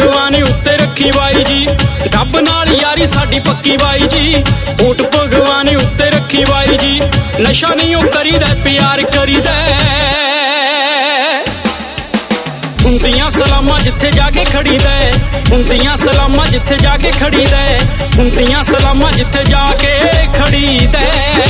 भगवान उत्ते रखी बाई जी, रब नाल यारी साडी पक्की बाई जी। वोट भगवान उत्ते रखी बाई जी, नशा नहीं ओ करीदा प्यार करीदा। हुंदियां सलामां जिथे जाके खड़ी दे, हुंदियां सलामां जिथे जाके खड़ी दे, हुंदियां सलामां जिथे जाके खड़ी दे।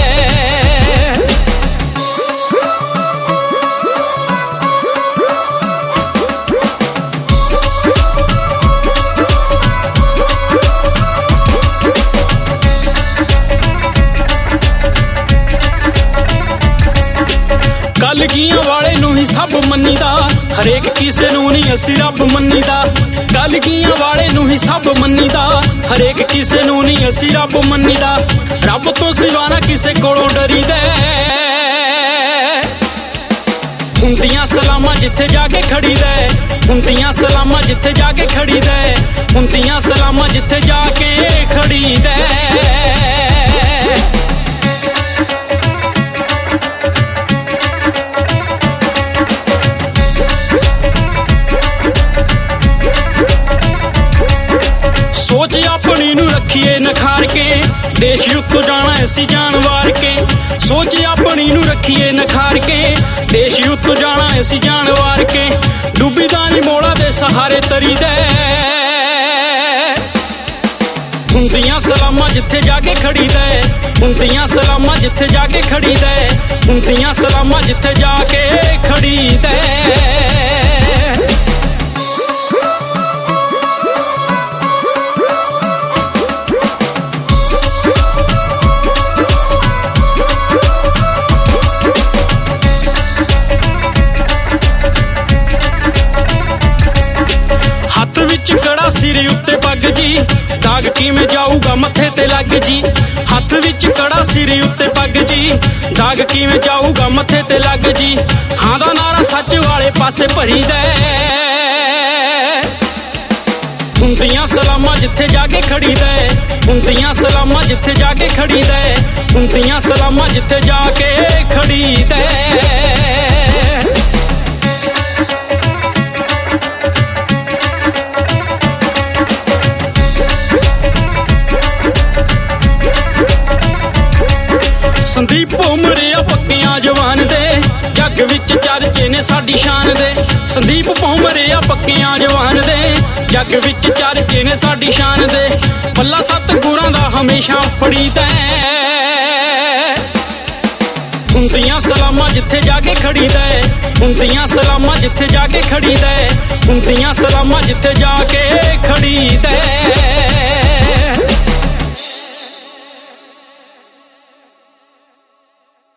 कलगियां वाले नूं ही सब मन्नीदा, हरेक किसे नूं नहीं असी रब मन्नीदा। कलगियां वाले नूं ही सब मन्नीदा, हरेक किसे नूं नहीं असी रब मन्नीदा। रब तो सिवा ना किसे कोलों डरीदा। हुंदियां सलामां जिथे जाके खड़ी दे, हुंदियां सलामां जिथे जाके खड़ी दे, हुंदियां सलामां जिथे जाके खड़ी दे। सोच अपनी नू रखिए नखार के, देश उत्तों जाना ऐसी जान वार के। सोच अपनी नू रखिए नखार के, देश उत्तों जाना ऐसी जान वार के। डूबी दानी मोड़ा दे सहारे तरी दे। हुंदियां सलामां जिथे जाके खड़ी दे, हुंदियां सलामां जिथे जाके खड़ी दे, हुंदियां सलामां जिथे जाके खड़ी दे। हथ विच कड़ा सिर उत्ते पग जी, दाग किवें जाऊगा मथे ते लग जी। हथ विच कड़ा सिर उत्ते पग जी, दाग किवें जाऊगा मथे ते लग जी। हां दा नारा सच वाले पासे भरी दे। हुंदियां सलामां जिथे जाके खड़ी दे, हुंदियां सलामां जिथे जाके खड़ी दे, हुंदियां सलामां जिथे जाके खड़ी दे। संदीप भौमरे पक्कियां जवान दे, जग विच चर्चे ने साडी शान दे। संदीप भौमरे पक्कियां जवान दे, जग विच चर्चे ने साडी शान दे। पल्ला सतगुरां दा हमेशा फड़ीदा। हुंदियां सलामां जिथे जाके खड़ी दे, हुंदियां सलामां जिथे जाके खड़ी दे, हुंदियां सलामां जिथे जाके खड़ी दे।